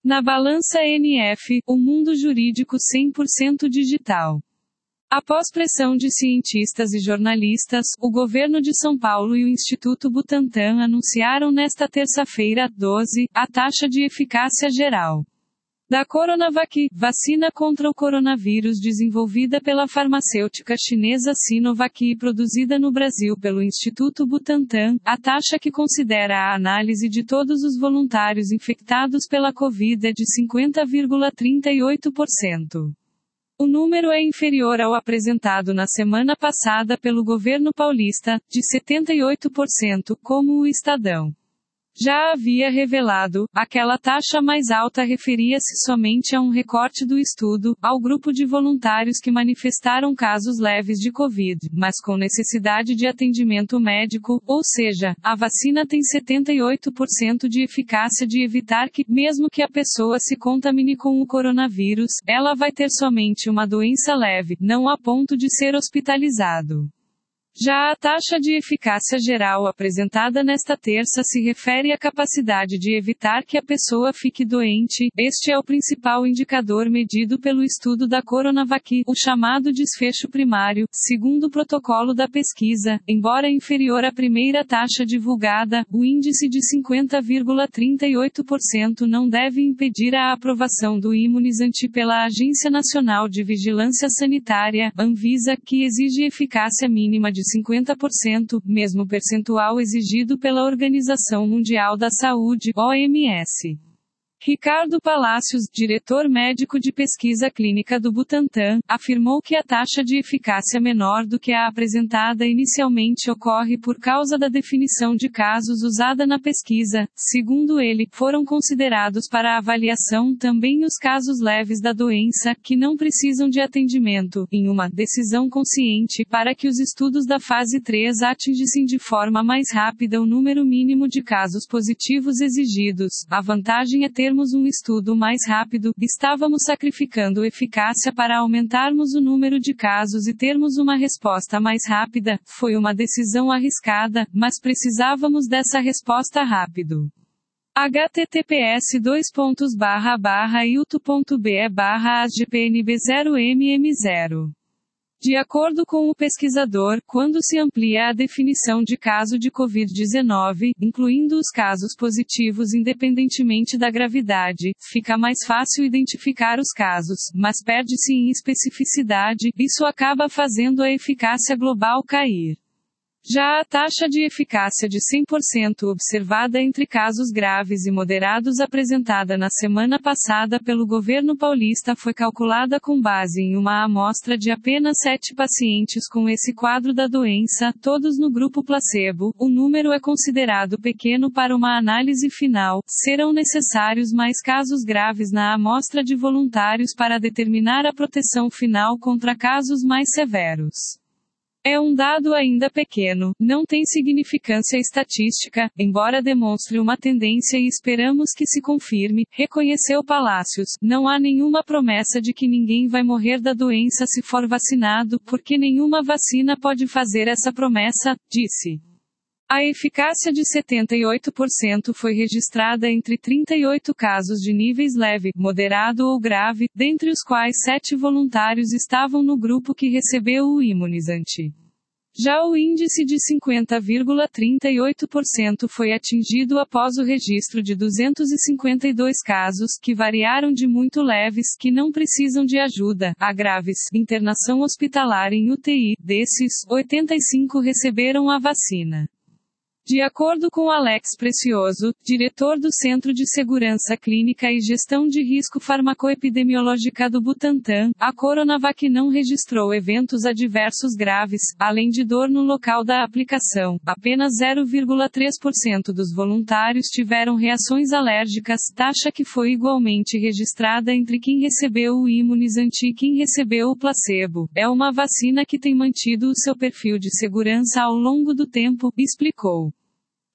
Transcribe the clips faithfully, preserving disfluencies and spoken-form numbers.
Na Balança N F, o mundo jurídico cem por cento digital. Após pressão de cientistas e jornalistas, o governo de São Paulo e o Instituto Butantan anunciaram nesta terça-feira, doze, a taxa de eficácia geral da Coronavac, vacina contra o coronavírus desenvolvida pela farmacêutica chinesa Sinovac e produzida no Brasil pelo Instituto Butantan, a taxa que considera a análise de todos os voluntários infectados pela Covid é de cinquenta vírgula trinta e oito por cento. O número é inferior ao apresentado na semana passada pelo governo paulista, de setenta e oito por cento, como o Estadão já havia revelado. Aquela taxa mais alta referia-se somente a um recorte do estudo, ao grupo de voluntários que manifestaram casos leves de Covid, mas com necessidade de atendimento médico, ou seja, a vacina tem setenta e oito por cento de eficácia de evitar que, mesmo que a pessoa se contamine com o coronavírus, ela vai ter somente uma doença leve, não a ponto de ser hospitalizado. Já a taxa de eficácia geral apresentada nesta terça se refere à capacidade de evitar que a pessoa fique doente. Este é o principal indicador medido pelo estudo da Coronavac, o chamado desfecho primário, segundo o protocolo da pesquisa. Embora inferior à primeira taxa divulgada, o índice de cinquenta vírgula trinta e oito por cento não deve impedir a aprovação do imunizante pela Agência Nacional de Vigilância Sanitária, Anvisa, que exige eficácia mínima de cinquenta por cento, mesmo percentual exigido pela Organização Mundial da Saúde, O M S. Ricardo Palacios, diretor médico de pesquisa clínica do Butantan, afirmou que a taxa de eficácia menor do que a apresentada inicialmente ocorre por causa da definição de casos usada na pesquisa. Segundo ele, foram considerados para a avaliação também os casos leves da doença, que não precisam de atendimento, em uma decisão consciente, para que os estudos da fase três atingissem de forma mais rápida o número mínimo de casos positivos exigidos. A vantagem é ter termos um estudo mais rápido, estávamos sacrificando eficácia para aumentarmos o número de casos e termos uma resposta mais rápida. Foi uma decisão arriscada, mas precisávamos dessa resposta rápido. h t t p s dois pontos barra barra i u t u ponto b e barra a s g p n b zero m m zero. De acordo com o pesquisador, quando se amplia a definição de caso de Covid dezenove, incluindo os casos positivos independentemente da gravidade, fica mais fácil identificar os casos, mas perde-se em especificidade. Isso acaba fazendo a eficácia global cair. Já a taxa de eficácia de cem por cento observada entre casos graves e moderados apresentada na semana passada pelo governo paulista foi calculada com base em uma amostra de apenas sete pacientes com esse quadro da doença, todos no grupo placebo. O número é considerado pequeno para uma análise final. Serão necessários mais casos graves na amostra de voluntários para determinar a proteção final contra casos mais severos. É um dado ainda pequeno, não tem significância estatística, embora demonstre uma tendência e esperamos que se confirme, reconheceu Palacios. Não há nenhuma promessa de que ninguém vai morrer da doença se for vacinado, porque nenhuma vacina pode fazer essa promessa, disse. A eficácia de setenta e oito por cento foi registrada entre trinta e oito casos de níveis leve, moderado ou grave, dentre os quais sete voluntários estavam no grupo que recebeu o imunizante. Já o índice de cinquenta vírgula trinta e oito por cento foi atingido após o registro de duzentos e cinquenta e dois casos, que variaram de muito leves, que não precisam de ajuda, a graves, internação hospitalar em U T I. Desses, oitenta e cinco receberam a vacina. De acordo com Alex Precioso, diretor do Centro de Segurança Clínica e Gestão de Risco Farmacoepidemiológica do Butantan, a Coronavac não registrou eventos adversos graves, além de dor no local da aplicação. Apenas zero vírgula três por cento dos voluntários tiveram reações alérgicas, taxa que foi igualmente registrada entre quem recebeu o imunizante e quem recebeu o placebo. É uma vacina que tem mantido o seu perfil de segurança ao longo do tempo, explicou.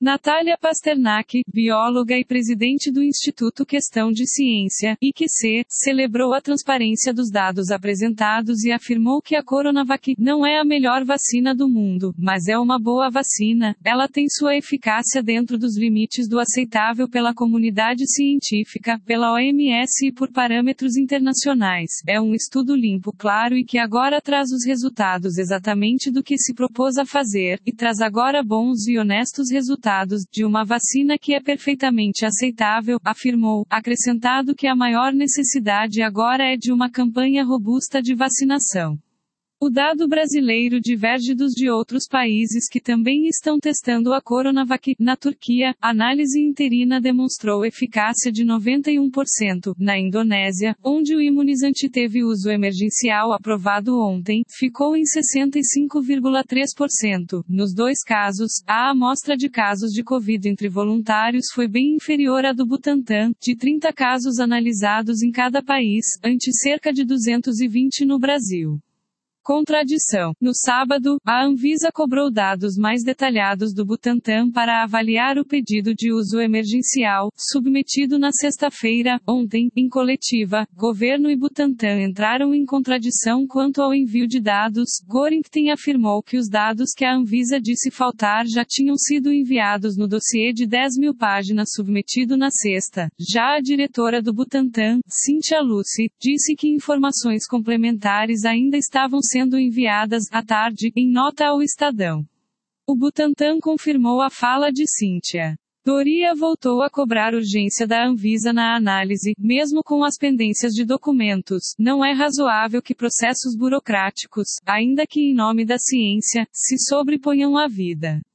Natália Pasternak, bióloga e presidente do Instituto Questão de Ciência, I Q C, celebrou a transparência dos dados apresentados e afirmou que a Coronavac não é a melhor vacina do mundo, mas é uma boa vacina. Ela tem sua eficácia dentro dos limites do aceitável pela comunidade científica, pela O M S e por parâmetros internacionais. É um estudo limpo, claro e que agora traz os resultados exatamente do que se propôs a fazer, e traz agora bons e honestos resultados de uma vacina que é perfeitamente aceitável, afirmou, acrescentado que a maior necessidade agora é de uma campanha robusta de vacinação. O dado brasileiro diverge dos de outros países que também estão testando a Coronavac. Na Turquia, análise interina demonstrou eficácia de noventa e um por cento. Na Indonésia, onde o imunizante teve uso emergencial aprovado ontem, ficou em sessenta e cinco vírgula três por cento. Nos dois casos, a amostra de casos de Covid entre voluntários foi bem inferior à do Butantan, de trinta casos analisados em cada país, ante cerca de duzentos e vinte no Brasil. Contradição. No sábado, a Anvisa cobrou dados mais detalhados do Butantan para avaliar o pedido de uso emergencial, submetido na sexta-feira, ontem, em coletiva. Governo e Butantan entraram em contradição quanto ao envio de dados. Gorington afirmou que os dados que a Anvisa disse faltar já tinham sido enviados no dossiê de dez mil páginas submetido na sexta. Já a diretora do Butantan, Cynthia Lucy, disse que informações complementares ainda estavam sendo enviadas, à tarde, em nota ao Estadão. O Butantan confirmou a fala de Cynthia. Doria voltou a cobrar urgência da Anvisa na análise, mesmo com as pendências de documentos. Não é razoável que processos burocráticos, ainda que em nome da ciência, se sobreponham à vida